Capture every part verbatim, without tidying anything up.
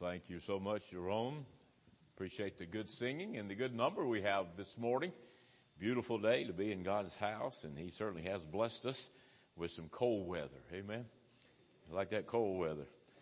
Thank you so much, Jerome. Appreciate the good singing and the good number we have this morning. Beautiful day to be in God's house, and He certainly has blessed us with some cold weather. Amen. I like that cold weather.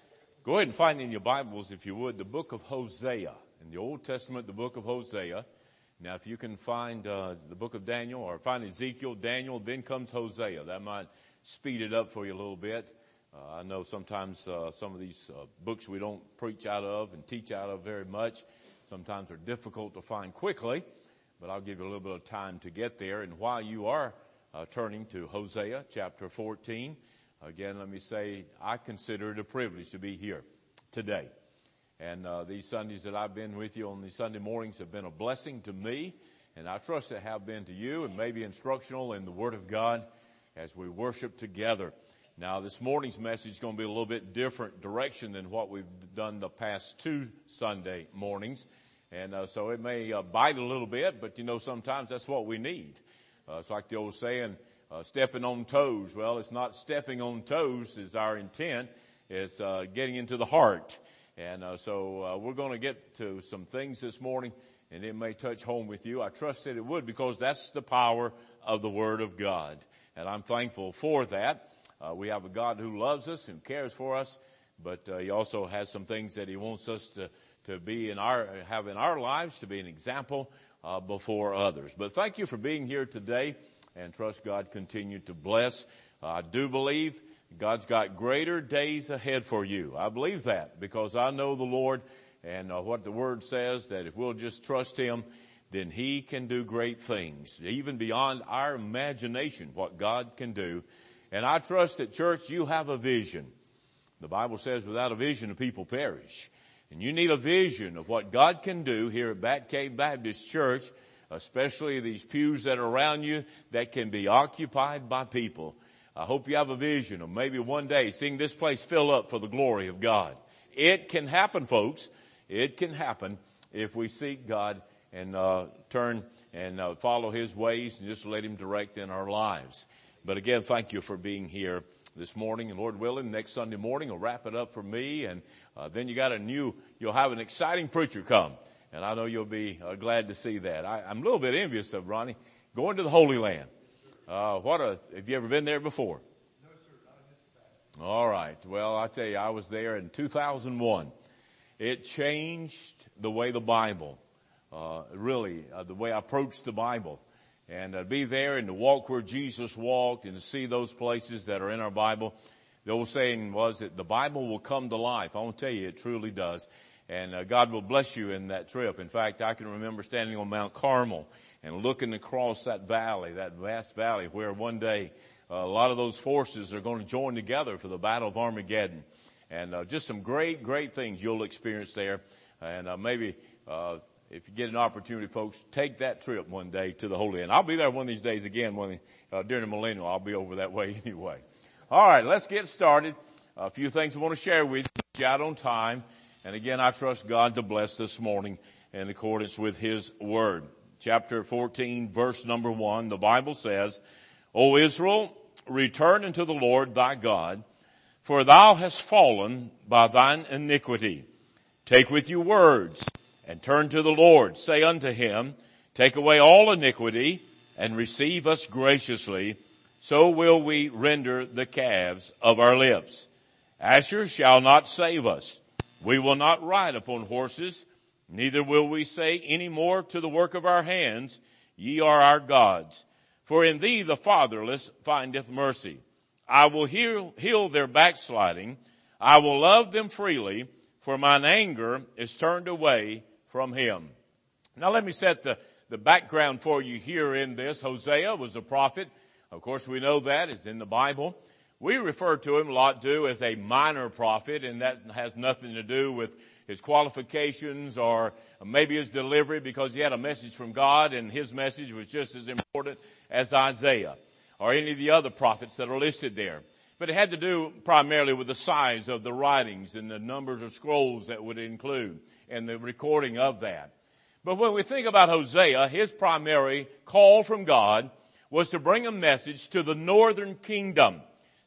Go ahead and find in your Bibles, if you would, the book of Hosea. In the Old Testament, the book of Hosea. Now, if you can find uh, the book of Daniel or find Ezekiel, Daniel, then comes Hosea. That might speed it up for you a little bit. Uh, I know sometimes uh, some of these uh, books we don't preach out of and teach out of very much. Sometimes they're difficult to find quickly, but I'll give you a little bit of time to get there. And while you are uh, turning to Hosea chapter fourteen, again, let me say I consider it a privilege to be here today. And uh, these Sundays that I've been with you on these Sunday mornings have been a blessing to me, and I trust they have been to you, and maybe instructional in the Word of God as we worship together. Now, this morning's message is going to be a little bit different direction than what we've done the past two Sunday mornings. And uh, so it may uh, bite a little bit, but, you know, sometimes that's what we need. Uh, it's like the old saying, uh, stepping on toes. Well, it's not stepping on toes is our intent. It's uh, getting into the heart. And uh, so uh, we're going to get to some things this morning, and it may touch home with you. I trust that it would, because that's the power of the Word of God. And I'm thankful for that. Uh, we have a God who loves us and cares for us, but uh, He also has some things that He wants us to, to be in our, have in our lives, to be an example uh, before others. But thank you for being here today, and trust God continue to bless. Uh, I do believe God's got greater days ahead for you. I believe that because I know the Lord, and uh, what the Word says, that if we'll just trust Him, then He can do great things, even beyond our imagination, what God can do. And I trust that, church, you have a vision. The Bible says without a vision, the people perish. And you need a vision of what God can do here at Bat Cave Baptist Church, especially these pews that are around you that can be occupied by people. I hope you have a vision of maybe one day seeing this place fill up for the glory of God. It can happen, folks. It can happen if we seek God and uh, turn and uh, follow His ways and just let Him direct in our lives. But again, thank you for being here this morning. And Lord willing, next Sunday morning will wrap it up for me. And uh, then you got a new, you'll have an exciting preacher come. And I know you'll be uh, glad to see that. I, I'm a little bit envious of Ronnie going to the Holy Land. Uh, what a, have you ever been there before? No, sir, not in this capacity. All right. Well, I tell you, I was there in two thousand one. It changed the way the Bible, uh, really, uh, the way I approached the Bible. And to be there and to walk where Jesus walked and to see those places that are in our Bible. The old saying was that the Bible will come to life. I want to tell you, it truly does. And uh, God will bless you in that trip. In fact, I can remember standing on Mount Carmel and looking across that valley, that vast valley where one day uh, a lot of those forces are going to join together for the Battle of Armageddon. And uh, just some great, great things you'll experience there. And uh, maybe uh if you get an opportunity, folks, take that trip one day to the Holy Land. I'll be there one of these days again when uh, during the millennial. I'll be over that way anyway. All right, let's get started. A few things I want to share with you out on time. And again, I trust God to bless this morning in accordance with His Word. Chapter fourteen, verse number one, the Bible says, O Israel, return unto the Lord thy God, for thou hast fallen by thine iniquity. Take with you words, and turn to the Lord. Say unto Him, take away all iniquity and receive us graciously. So will we render the calves of our lips. Asher shall not save us. We will not ride upon horses. Neither will we say any more to the work of our hands, ye are our gods. For in thee the fatherless findeth mercy. I will heal, heal their backsliding. I will love them freely, for mine anger is turned away from Him. Now let me set the, the background for you here in this. Hosea was a prophet. Of course, we know that is in the Bible. We refer to him a lot too as a minor prophet, and that has nothing to do with his qualifications or maybe his delivery, because he had a message from God and his message was just as important as Isaiah or any of the other prophets that are listed there. But it had to do primarily with the size of the writings and the numbers of scrolls that would include and the recording of that. But when we think about Hosea, his primary call from God was to bring a message to the northern kingdom.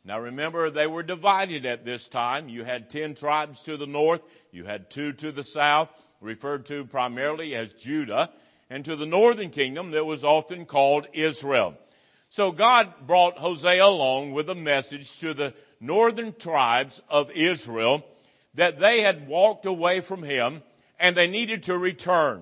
Now remember, they were divided at this time. You had ten tribes to the north. You had two to the south, referred to primarily as Judah. And to the northern kingdom that was often called Israel. So God brought Hosea along with a message to the northern tribes of Israel that they had walked away from him and they needed to return.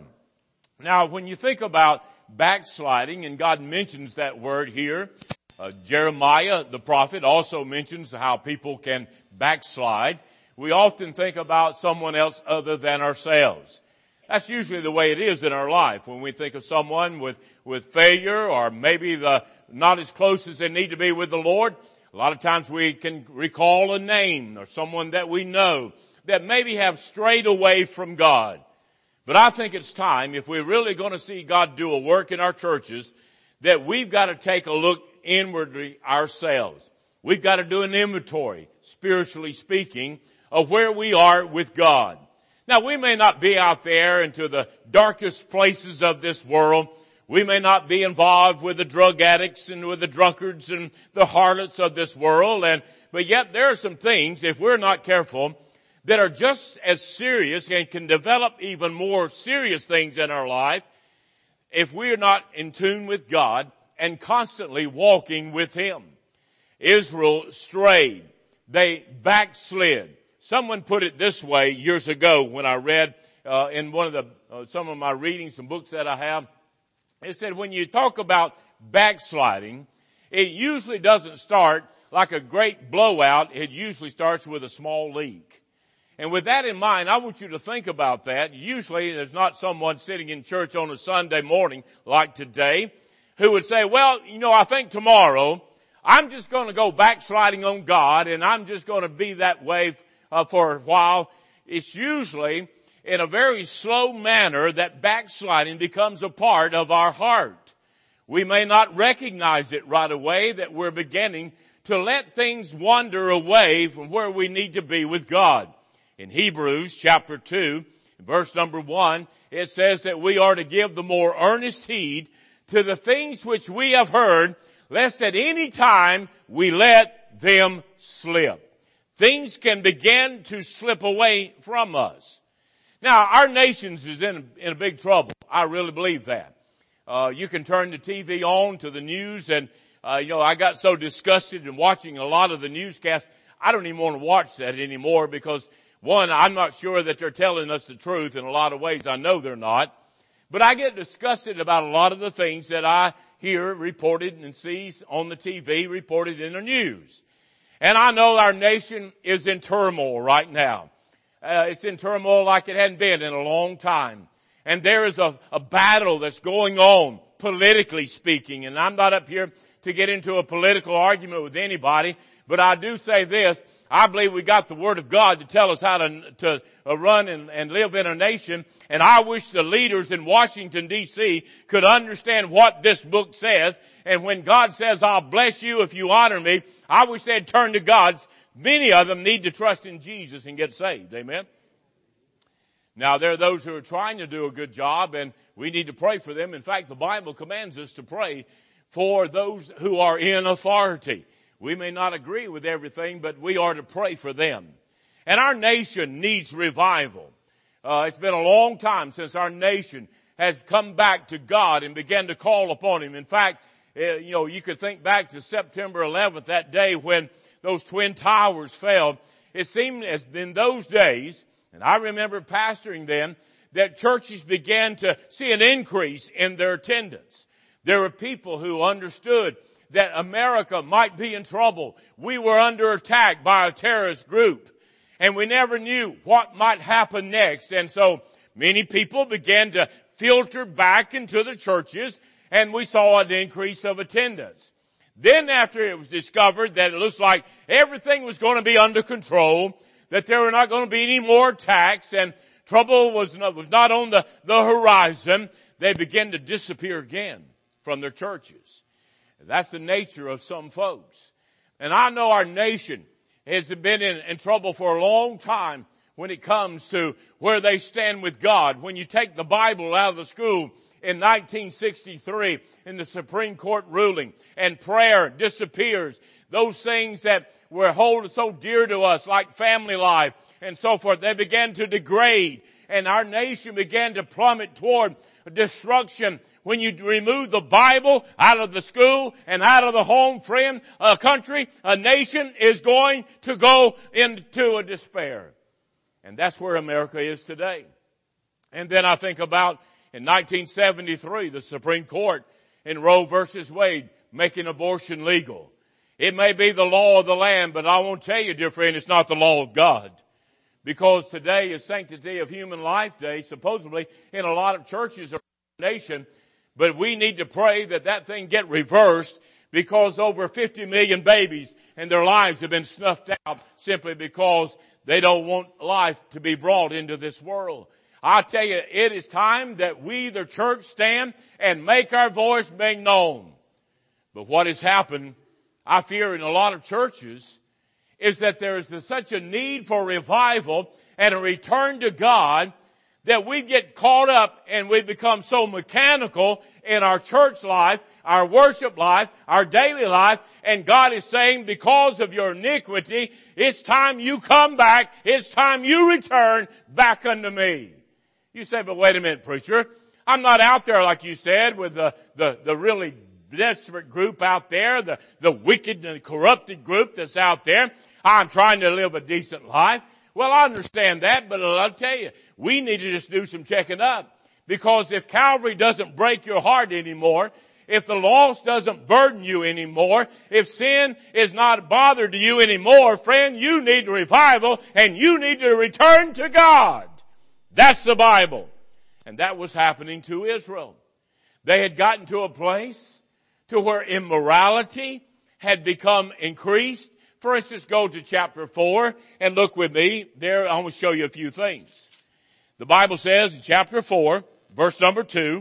Now when you think about backsliding, and God mentions that word here, uh, Jeremiah the prophet also mentions how people can backslide. We often think about someone else other than ourselves. That's usually the way it is in our life when we think of someone with, with failure or maybe the, not as close as they need to be with the Lord. A lot of times we can recall a name or someone that we know that maybe have strayed away from God. But I think it's time, if we're really going to see God do a work in our churches, that we've got to take a look inwardly ourselves. We've got to do an inventory, spiritually speaking, of where we are with God. Now we may not be out there into the darkest places of this world. We may not be involved with the drug addicts and with the drunkards and the harlots of this world. And, but yet there are some things, if we're not careful, that are just as serious and can develop even more serious things in our life if we're not in tune with God and constantly walking with Him. Israel strayed. They backslid. Someone put it this way years ago when I read uh, in one of the uh, some of my readings, some books that I have. It said when you talk about backsliding, it usually doesn't start like a great blowout. It usually starts with a small leak. And with that in mind, I want you to think about that. Usually there's not someone sitting in church on a Sunday morning like today who would say, well, you know, I think tomorrow I'm just going to go backsliding on God and I'm just going to be that way Uh, for a while. It's usually in a very slow manner that backsliding becomes a part of our heart. We may not recognize it right away that we're beginning to let things wander away from where we need to be with God. In Hebrews chapter two, verse number one, it says that we are to give the more earnest heed to the things which we have heard, lest at any time we let them slip. Things can begin to slip away from us. Now, our nation is in, in a big trouble. I really believe that. Uh, you can turn the T V on to the news and, uh, you know, I got so disgusted in watching a lot of the newscasts, I don't even want to watch that anymore because, one, I'm not sure that they're telling us the truth in a lot of ways. I know they're not. But I get disgusted about a lot of the things that I hear reported and see on the T V, reported in the news. And I know our nation is in turmoil right now. Uh, it's in turmoil like it hadn't been in a long time. And there is a, a battle that's going on, politically speaking. And I'm not up here to get into a political argument with anybody, but I do say this. I believe we got the Word of God to tell us how to, to uh, run and, and live in a nation. And I wish the leaders in Washington, D C could understand what this book says. And when God says, I'll bless you if you honor me, I wish they'd turn to God. Many of them need to trust in Jesus and get saved. Amen. Now there are those who are trying to do a good job and we need to pray for them. In fact, the Bible commands us to pray for those who are in authority. We may not agree with everything, but we are to pray for them. And our nation needs revival. Uh, it's been a long time since our nation has come back to God and began to call upon Him. In fact, uh, you know, you could think back to September eleventh, that day when those twin towers fell. It seemed as in those days, and I remember pastoring then, that churches began to see an increase in their attendance. There were people who understood that America might be in trouble. We were under attack by a terrorist group. And we never knew what might happen next. And so many people began to filter back into the churches and we saw an increase of attendance. Then after it was discovered that it looks like everything was going to be under control, that there were not going to be any more attacks and trouble was not, was not on the, the horizon, they began to disappear again from their churches. That's the nature of some folks. And I know our nation has been in, in trouble for a long time when it comes to where they stand with God. When you take the Bible out of the school in nineteen sixty-three in the Supreme Court ruling and prayer disappears, those things that were hold so dear to us, like family life and so forth, they began to degrade, and our nation began to plummet toward destruction. When you remove the Bible out of the school and out of the home, friend, a country, a nation is going to go into a despair. And that's where America is today. And then I think about in nineteen seventy-three, the Supreme Court in Roe versus Wade making abortion legal. It may be the law of the land, but I won't tell you, dear friend, it's not the law of God. Because today is Sanctity of Human Life Day, supposedly in a lot of churches around the nation. But we need to pray that that thing get reversed, because over fifty million babies and their lives have been snuffed out simply because they don't want life to be brought into this world. I tell you, it is time that we, the church, stand and make our voice being known. But what has happened, I fear, in a lot of churches, is that there is such a need for revival and a return to God that we get caught up and we become so mechanical in our church life, our worship life, our daily life, and God is saying, because of your iniquity, it's time you come back, it's time you return back unto me. You say, but wait a minute, preacher, I'm not out there, like you said, with the, the, the really desperate group out there, the, the wicked and corrupted group that's out there. I'm trying to live a decent life. Well, I understand that, but I'll tell you, we need to just do some checking up. Because if Calvary doesn't break your heart anymore, if the loss doesn't burden you anymore, if sin is not bothered to you anymore, friend, you need revival and you need to return to God. That's the Bible. And that was happening to Israel. They had gotten to a place to where immorality had become increased. For instance, go to chapter four and look with me. There, I want to show you a few things. The Bible says in chapter four, verse number two,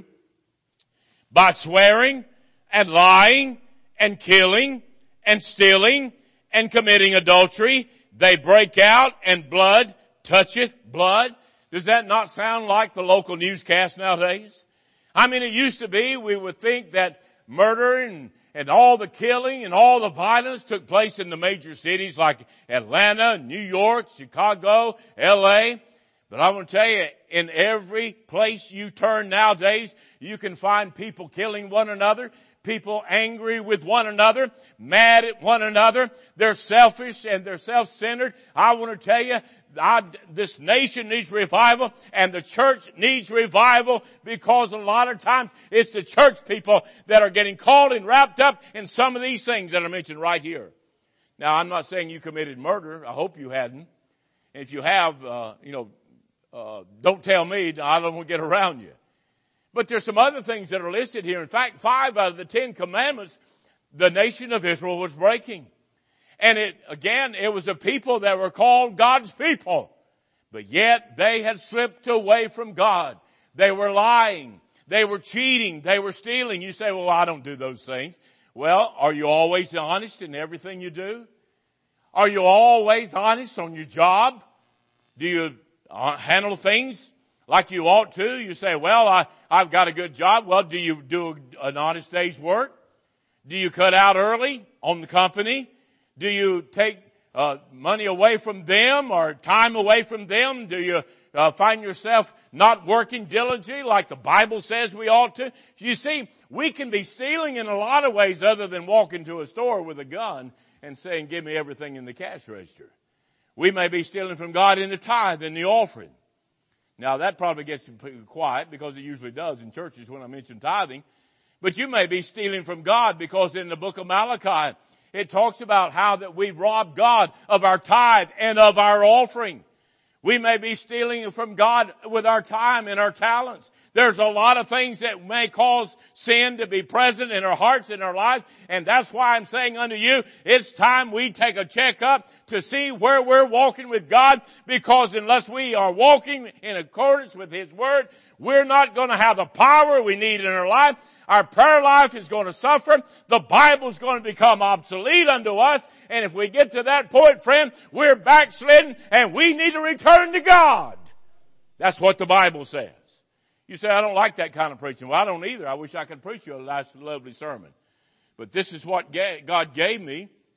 by swearing and lying and killing and stealing and committing adultery, they break out, and blood toucheth blood. Does that not sound like the local newscast nowadays? I mean, it used to be, we would think that murder and And all the killing and all the violence took place in the major cities like Atlanta, New York, Chicago, L A. But I want to tell you, in every place you turn nowadays, you can find people killing one another, people angry with one another, mad at one another. They're selfish and they're self-centered. I want to tell you, I, this nation needs revival and the church needs revival, because a lot of times it's the church people that are getting caught and wrapped up in some of these things that are mentioned right here. Now, I'm not saying you committed murder. I hope you hadn't. And if you have, uh, you know, uh, don't tell me. I don't want to get around you. But there's some other things that are listed here. In fact, five out of the Ten Commandments, the nation of Israel was breaking. And it, again, it was a people that were called God's people. But yet they had slipped away from God. They were lying. They were cheating. They were stealing. You say, well, I don't do those things. Well, are you always honest in everything you do? Are you always honest on your job? Do you handle things like you ought to? You say, well, I, I've got a good job. Well, do you do an honest day's work? Do you cut out early on the company? Do you take uh, money away from them or time away from them? Do you uh, find yourself not working diligently like the Bible says we ought to? You see, we can be stealing in a lot of ways other than walking to a store with a gun and saying, give me everything in the cash register. We may be stealing from God in the tithe and the offering. Now, that probably gets quiet, because it usually does in churches when I mention tithing. But you may be stealing from God, because in the book of Malachi, it talks about how that we rob God of our tithe and of our offering. We may be stealing from God with our time and our talents. There's a lot of things that may cause sin to be present in our hearts and our lives. And that's why I'm saying unto you, it's time we take a checkup to see where we're walking with God. Because unless we are walking in accordance with His Word, we're not going to have the power we need in our life. Our prayer life is going to suffer. The Bible is going to become obsolete unto us. And if we get to that point, friend, we're backslidden and we need to return to God. That's what the Bible says. You say, I don't like that kind of preaching. Well, I don't either. I wish I could preach you a nice, lovely sermon. But this is what God gave me.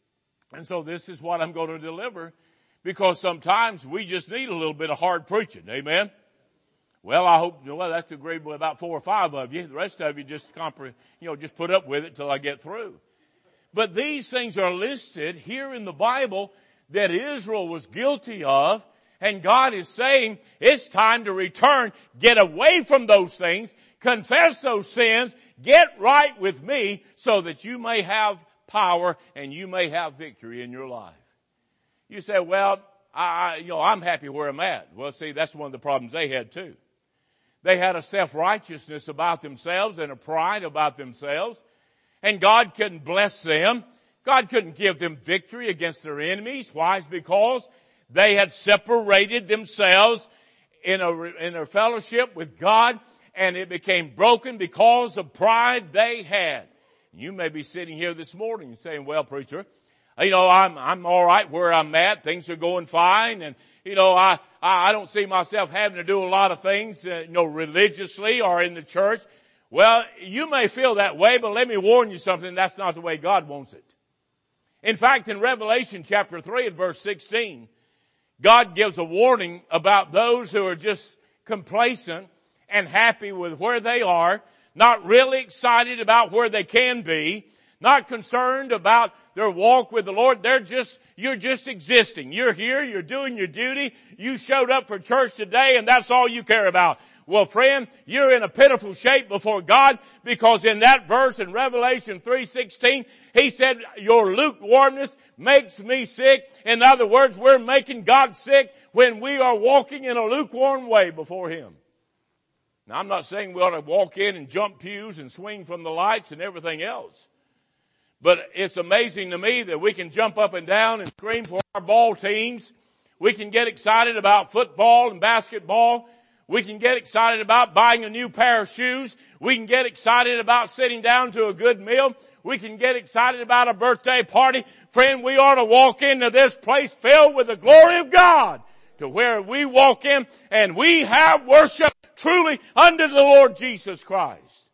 And so this is what I'm going to deliver, because sometimes we just need a little bit of hard preaching. Amen? Well, I hope, well, that's agreed with about four or five of you. The rest of you just compre- you know, just put up with it till I get through. But these things are listed here in the Bible that Israel was guilty of, and God is saying it's time to return, get away from those things, confess those sins, get right with me so that you may have power and you may have victory in your life. You say, well, I, you know, I'm happy where I'm at. Well, see, that's one of the problems they had too. They had a self-righteousness about themselves and a pride about themselves, and God couldn't bless them. God couldn't give them victory against their enemies. Why? It's because they had separated themselves in a, in a fellowship with God, and it became broken because of pride they had. You may be sitting here this morning saying, well, preacher, you know, I'm, I'm all right where I'm at. Things are going fine. And, you know, I, I don't see myself having to do a lot of things, uh, you know, religiously or in the church. Well, you may feel that way, but let me warn you something. That's not the way God wants it. In fact, in Revelation chapter three and verse sixteen, God gives a warning about those who are just complacent and happy with where they are, not really excited about where they can be, not concerned about their walk with the Lord. They're just, you're just existing. You're here, you're doing your duty. You showed up for church today and that's all you care about. Well, friend, you're in a pitiful shape before God, because in that verse in Revelation three sixteen, He said, your lukewarmness makes me sick. In other words, we're making God sick when we are walking in a lukewarm way before Him. Now, I'm not saying we ought to walk in and jump pews and swing from the lights and everything else. But it's amazing to me that we can jump up and down and scream for our ball teams. We can get excited about football and basketball. We can get excited about buying a new pair of shoes. We can get excited about sitting down to a good meal. We can get excited about a birthday party. Friend, we ought to walk into this place filled with the glory of God, to where we walk in and we have worship truly under the Lord Jesus Christ.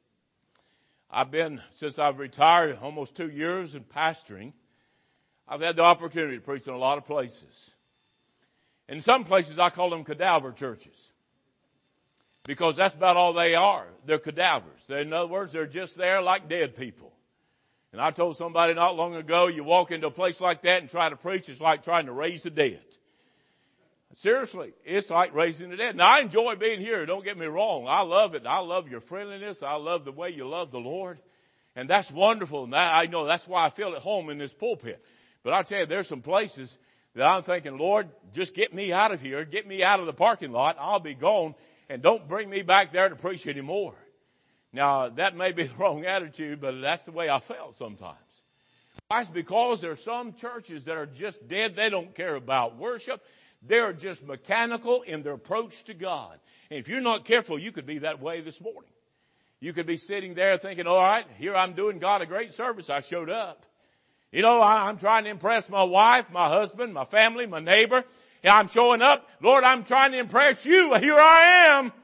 I've been, since I've retired, almost two years in pastoring. I've had the opportunity to preach in a lot of places. In some places I call them cadaver churches, because that's about all they are. They're cadavers. They're, in other words, they're just there like dead people. And I told somebody not long ago, you walk into a place like that and try to preach, it's like trying to raise the dead. Seriously, it's like raising the dead. Now, I enjoy being here. Don't get me wrong. I love it. I love your friendliness. I love the way you love the Lord. And that's wonderful. And that, I know that's why I feel at home in this pulpit. But I tell you, there's some places that I'm thinking, Lord, just get me out of here. Get me out of the parking lot. I'll be gone. And don't bring me back there to preach anymore. Now, that may be the wrong attitude, but that's the way I felt sometimes. Why? It's because there are some churches that are just dead. They don't care about worship. They're just mechanical in their approach to God. And if you're not careful, you could be that way this morning. You could be sitting there thinking, all right, here I'm doing God a great service. I showed up. You know, I'm trying to impress my wife, my husband, my family, my neighbor. And I'm showing up. Lord, I'm trying to impress you. Here I am.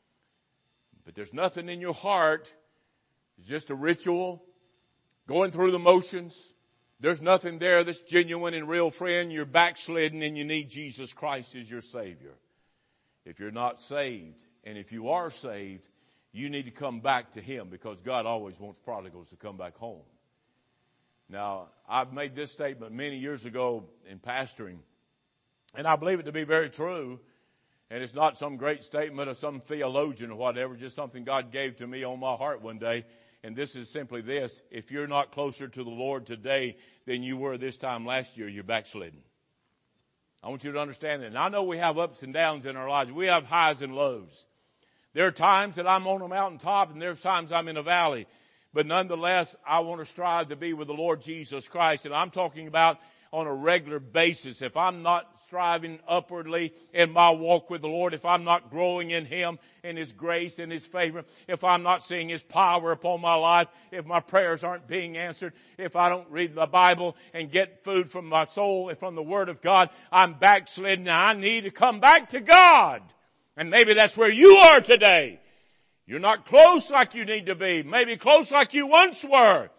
But there's nothing in your heart. It's just a ritual, going through the motions. There's nothing there that's genuine and real, friend. You're backslidden and you need Jesus Christ as your Savior. If you're not saved, and if you are saved, you need to come back to Him, because God always wants prodigals to come back home. Now, I've made this statement many years ago in pastoring, and I believe it to be very true. And it's not some great statement of some theologian or whatever, just something God gave to me on my heart one day. And this is simply this: if you're not closer to the Lord today than you were this time last year, you're backslidden. I want you to understand that. And I know we have ups and downs in our lives. We have highs and lows. There are times that I'm on a mountaintop and there's times I'm in a valley. But nonetheless, I want to strive to be with the Lord Jesus Christ. And I'm talking about on a regular basis. If I'm not striving upwardly in my walk with the Lord, if I'm not growing in Him, in His grace and His favor, if I'm not seeing His power upon my life, if my prayers aren't being answered, if I don't read the Bible and get food from my soul and from the Word of God, I'm backslidden. I need to come back to God. And maybe that's where you are today. You're not close like you need to be. Maybe close like you once were.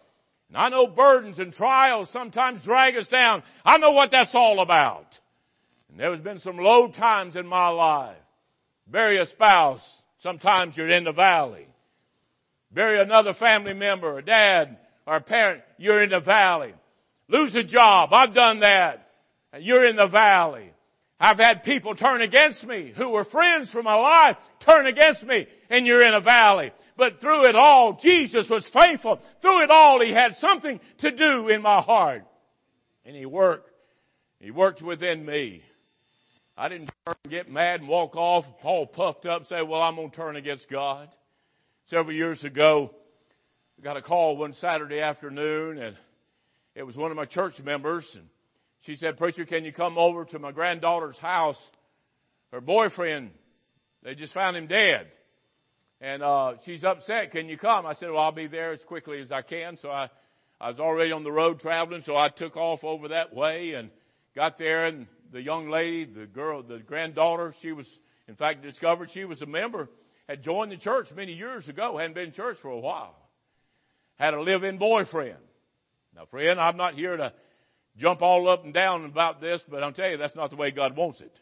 And I know burdens and trials sometimes drag us down. I know what that's all about. And there has been some low times in my life. Bury a spouse, sometimes you're in the valley. Bury another family member, a dad or a parent, you're in the valley. Lose a job, I've done that. You're in the valley. I've had people turn against me who were friends for my life, turn against me, and you're in a valley. But through it all, Jesus was faithful. Through it all, He had something to do in my heart. And He worked. He worked within me. I didn't get mad and walk off all puffed up and say, well, I'm going to turn against God. Several years ago, I got a call one Saturday afternoon, and it was one of my church members. And she said, preacher, can you come over to my granddaughter's house? Her boyfriend, they just found him dead. And uh she's upset. Can you come? I said, well, I'll be there as quickly as I can. So I, I was already on the road traveling, so I took off over that way and got there. And the young lady, the girl, the granddaughter, she was, in fact, discovered she was a member, had joined the church many years ago, hadn't been in church for a while. Had a live-in boyfriend. Now, friend, I'm not here to jump all up and down about this, but I'll tell you, that's not the way God wants it.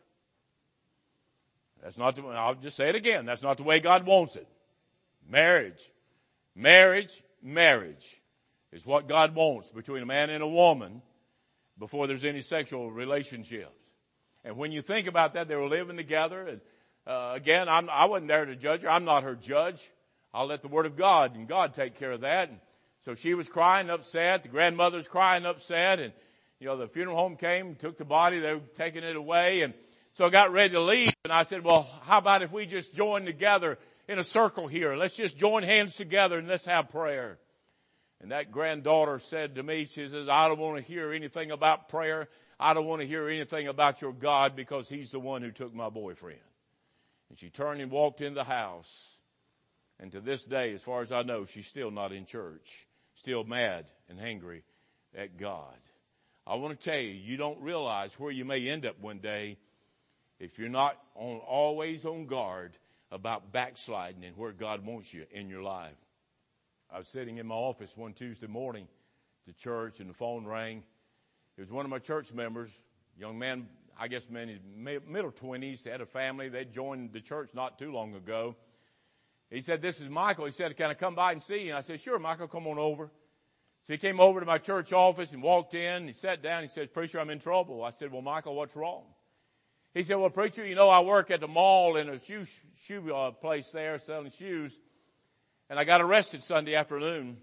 That's not the, I'll just say it again. That's not the way God wants it. Marriage, marriage, marriage is what God wants between a man and a woman before there's any sexual relationships. And when you think about that, they were living together. And uh, again, I'm, I wasn't there to judge her. I'm not her judge. I'll let the Word of God and God take care of that. And so she was crying upset. The grandmother's crying upset. And, you know, the funeral home came, took the body. They were taking it away. And so I got ready to leave, and I said, well, how about if we just join together in a circle here? Let's just join hands together and let's have prayer. And that granddaughter said to me, she says, I don't want to hear anything about prayer. I don't want to hear anything about your God because He's the one who took my boyfriend. And she turned and walked in the house. And to this day, as far as I know, she's still not in church, still mad and angry at God. I want to tell you, you don't realize where you may end up one day if you're not on, always on guard about backsliding and where God wants you in your life. I was sitting in my office one Tuesday morning to church, and the phone rang. It was one of my church members, young man, I guess man in his middle twenties, had a family. They'd joined the church not too long ago. He said, this is Michael. He said, can I come by and see you? And I said, sure, Michael, come on over. So he came over to my church office and walked in. He sat down. He said, preacher, I'm in trouble. I said, well, Michael, what's wrong? He said, well, preacher, you know, I work at the mall in a shoe, shoe uh, place there selling shoes. And I got arrested Sunday afternoon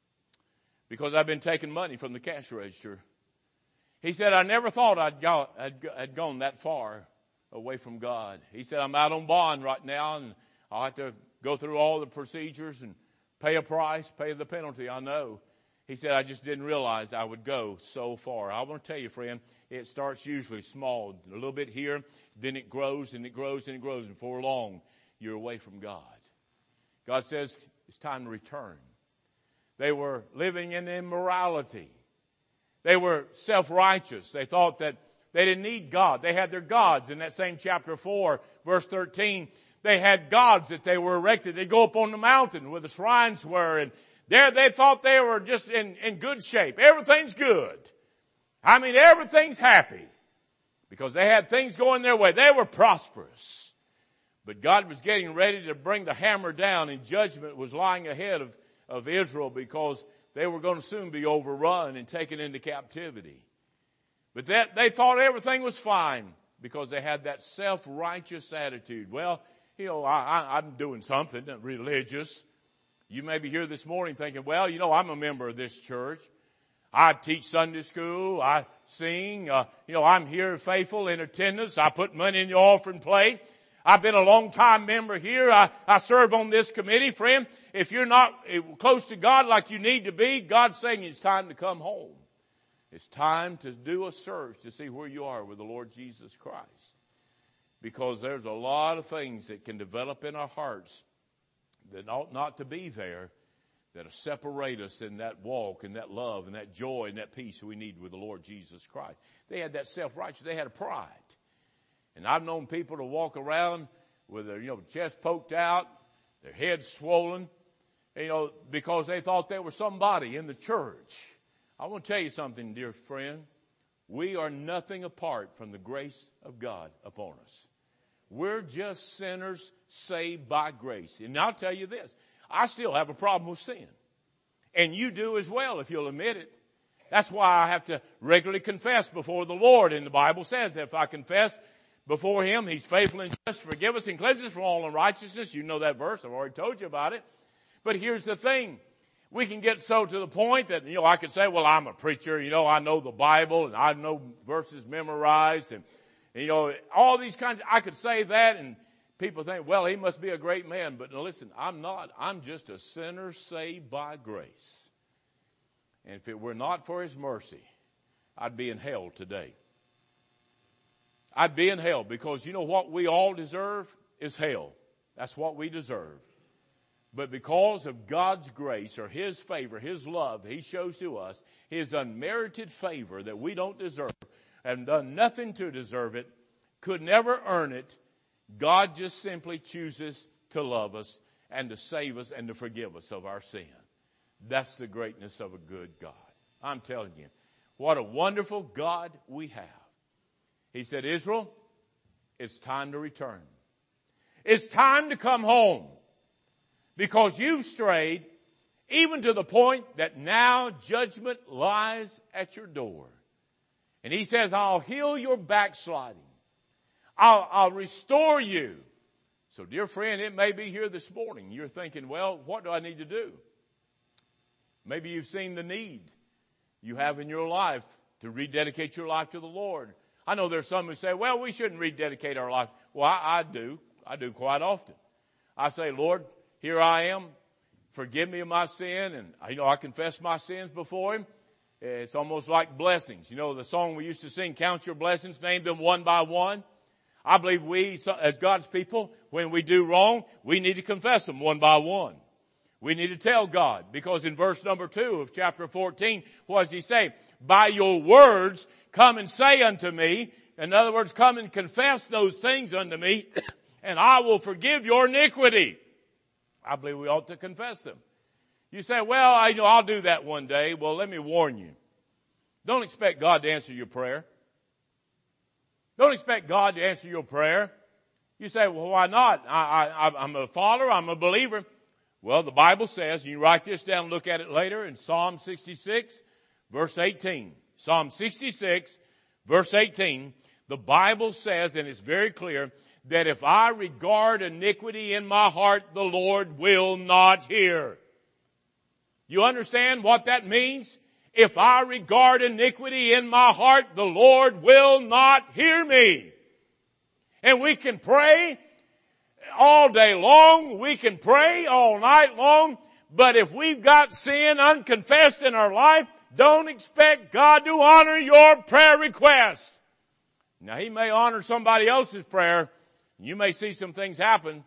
because I've been taking money from the cash register. He said, I never thought I'd, go, I'd, I'd gone that far away from God. He said, I'm out on bond right now, and I'll have to go through all the procedures and pay a price, pay the penalty, I know. He said, I just didn't realize I would go so far. I want to tell you, friend, it starts usually small, a little bit here, then it grows and it grows and it grows, and for long, you're away from God. God says it's time to return. They were living in immorality. They were self-righteous. They thought that they didn't need God. They had their gods. In that same chapter four, verse thirteen, they had gods that they were erected. They'd go up on the mountain where the shrines were, and there they thought they were just in, in good shape. Everything's good. I mean, everything's happy because they had things going their way. They were prosperous. But God was getting ready to bring the hammer down, and judgment was lying ahead of, of Israel because they were going to soon be overrun and taken into captivity. But that they thought everything was fine because they had that self-righteous attitude. Well, you know, I, I, I'm doing something religious. You may be here this morning thinking, well, you know, I'm a member of this church. I teach Sunday school. I sing. Uh, you know, I'm here faithful in attendance. I put money in the offering plate. I've been a long time member here. I, I serve on this committee. Friend, if you're not close to God like you need to be, God's saying it's time to come home. It's time to do a search to see where you are with the Lord Jesus Christ. Because there's a lot of things that can develop in our hearts that ought not to be there, that'll separate us in that walk and that love and that joy and that peace we need with the Lord Jesus Christ. They had that self-righteous. They had a pride. And I've known people to walk around with their, you know, chest poked out, their heads swollen, you know, because they thought they were somebody in the church. I want to tell you something, dear friend. We are nothing apart from the grace of God upon us. We're just sinners saved by grace. And I'll tell you this, I still have a problem with sin. And you do as well if you'll admit it. That's why I have to regularly confess before the Lord. And the Bible says that if I confess before Him, He's faithful and just to forgive us and cleanse us from all unrighteousness. You know that verse. I've already told you about it. But here's the thing. We can get so to the point that, you know, I could say, well, I'm a preacher. You know, I know the Bible and I know verses memorized and, you know, all these kinds. Of, I could say that and people think, well, he must be a great man. But listen, I'm not. I'm just a sinner saved by grace. And if it were not for His mercy, I'd be in hell today. I'd be in hell because you know what we all deserve is hell. That's what we deserve. But because of God's grace or His favor, His love He shows to us, His unmerited favor that we don't deserve and done nothing to deserve it, could never earn it, God just simply chooses to love us and to save us and to forgive us of our sin. That's the greatness of a good God. I'm telling you, what a wonderful God we have. He said, Israel, it's time to return. It's time to come home. Because you've strayed even to the point that now judgment lies at your door. And He says, I'll heal your backsliding. I'll, I'll restore you. So dear friend, it may be here this morning. You're thinking, well, what do I need to do? Maybe you've seen the need you have in your life to rededicate your life to the Lord. I know there's some who say, well, we shouldn't rededicate our life. Well, I, I do. I do quite often. I say, Lord, here I am. Forgive me of my sin. And, you know, I confess my sins before Him. It's almost like blessings. You know, the song we used to sing, count your blessings, name them one by one. I believe we, as God's people, when we do wrong, we need to confess them one by one. We need to tell God. Because in verse number two of chapter fourteen, what does He say? By your words, come and say unto me. In other words, come and confess those things unto me, and I will forgive your iniquity. I believe we ought to confess them. You say, well, I know I'll do that one day. Well, let me warn you. Don't expect God to answer your prayer. Don't expect God to answer your prayer. You say, well, why not? I, I, I'm a follower. I'm a believer. Well, the Bible says, and you write this down and look at it later in Psalm sixty-six, verse eighteen. Psalm sixty-six, verse eighteen. The Bible says, and it's very clear, that if I regard iniquity in my heart, the Lord will not hear. You understand what that means? If I regard iniquity in my heart, the Lord will not hear me. And we can pray all day long. We can pray all night long. But if we've got sin unconfessed in our life, don't expect God to honor your prayer request. Now, He may honor somebody else's prayer. You may see some things happen.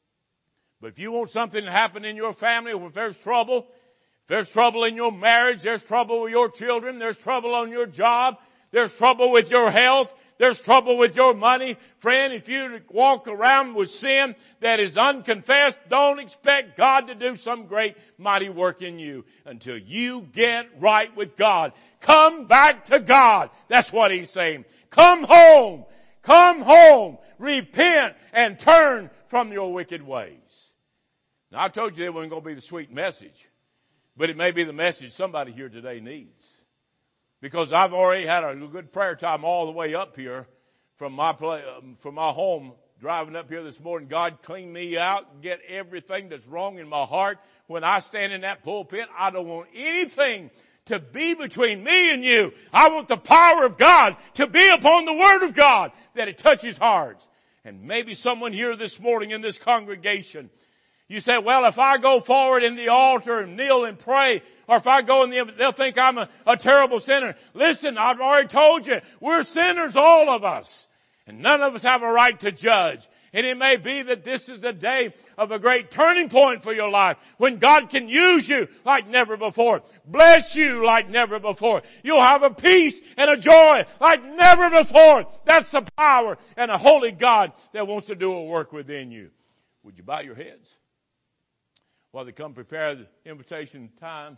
But if you want something to happen in your family, or if there's trouble, if there's trouble in your marriage, there's trouble with your children, there's trouble on your job, there's trouble with your health, there's trouble with your money. Friend, if you walk around with sin that is unconfessed, don't expect God to do some great mighty work in you until you get right with God. Come back to God. That's what He's saying. Come home. Come home. Repent and turn from your wicked ways. Now, I told you it wasn't going to be the sweet message, but it may be the message somebody here today needs. Because I've already had a good prayer time all the way up here from my play, from my home, driving up here this morning. God, clean me out and get everything that's wrong in my heart. When I stand in that pulpit, I don't want anything to be between me and you. I want the power of God to be upon the Word of God, that it touches hearts. And maybe someone here this morning in this congregation, you say, well, if I go forward in the altar and kneel and pray, or if I go in the, they'll think I'm a, a terrible sinner. Listen, I've already told you, we're sinners, all of us. And none of us have a right to judge. And it may be that this is the day of a great turning point for your life, when God can use you like never before, bless you like never before. You'll have a peace and a joy like never before. That's the power and a holy God that wants to do a work within you. Would you bow your heads? while they come prepare the invitation time,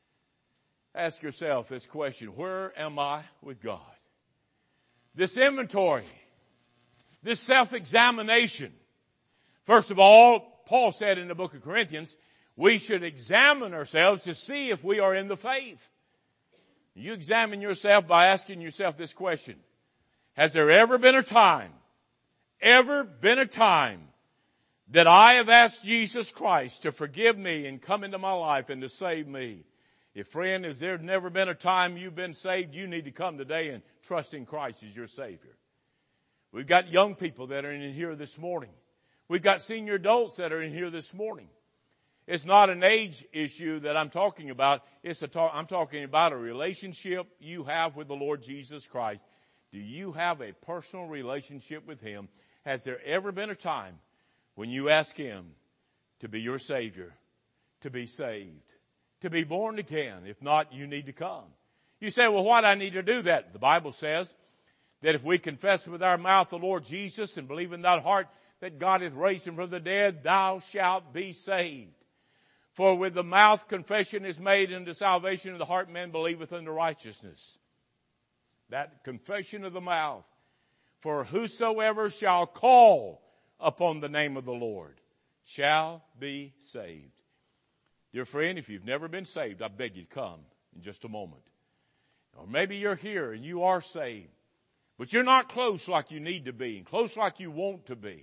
ask yourself this question: where am I with God? This inventory, this self-examination. First of all, Paul said in the book of Corinthians, we should examine ourselves to see if we are in the faith. You examine yourself by asking yourself this question: has there ever been a time, ever been a time that I have asked Jesus Christ to forgive me and come into my life and to save me? If, friend, has there never been a time you've been saved, you need to come today and trust in Christ as your Savior. We've got young people that are in here this morning. We've got senior adults that are in here this morning. It's not an age issue that I'm talking about. It's a talk, I'm talking about a relationship you have with the Lord Jesus Christ. Do you have a personal relationship with Him? Has there ever been a time when you ask Him to be your Savior, to be saved, to be born again? If not, you need to come. You say, well, why do I need to do that? The Bible says that if we confess with our mouth the Lord Jesus and believe in thy heart that God hath raised Him from the dead, thou shalt be saved. For with the mouth confession is made unto salvation, and the heart man believeth unto righteousness. That confession of the mouth. For whosoever shall call upon the name of the Lord shall be saved. Dear friend, if you've never been saved, I beg you to come in just a moment. Or maybe you're here and you are saved, but you're not close like you need to be and close like you want to be.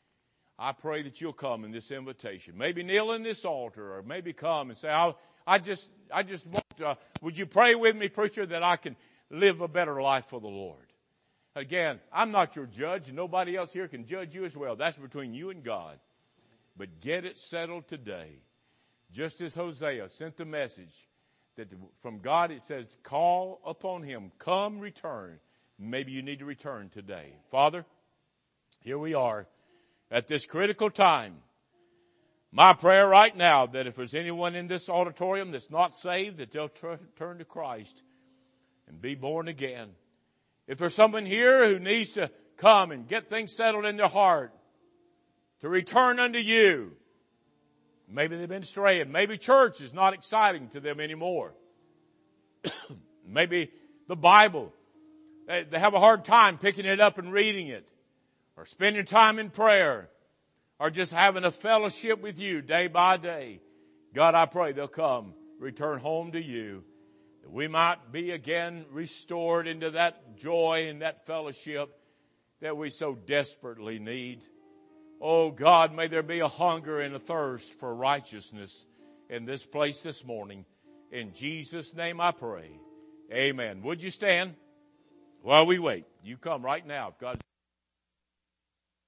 I pray that you'll come in this invitation. Maybe kneel in this altar, or maybe come and say, I, I just, I just want to, would you pray with me, preacher, that I can live a better life for the Lord? Again, I'm not your judge. Nobody else here can judge you as well. That's between you and God. But get it settled today. Just as Hosea sent the message that from God, it says, call upon Him, come return. Maybe you need to return today. Father, here we are at this critical time. My prayer right now that if there's anyone in this auditorium that's not saved, that they'll tr- turn to Christ and be born again. If there's someone here who needs to come and get things settled in their heart, to return unto you, maybe they've been straying. Maybe church is not exciting to them anymore. Maybe the Bible, they, they have a hard time picking it up and reading it, or spending time in prayer, or just having a fellowship with you day by day. God, I pray they'll come, return home to you, that we might be again restored into that joy and that fellowship that we so desperately need. Oh God, may there be a hunger and a thirst for righteousness in this place this morning. In Jesus' name I pray. Amen. Would you stand while we wait? You come right now if God's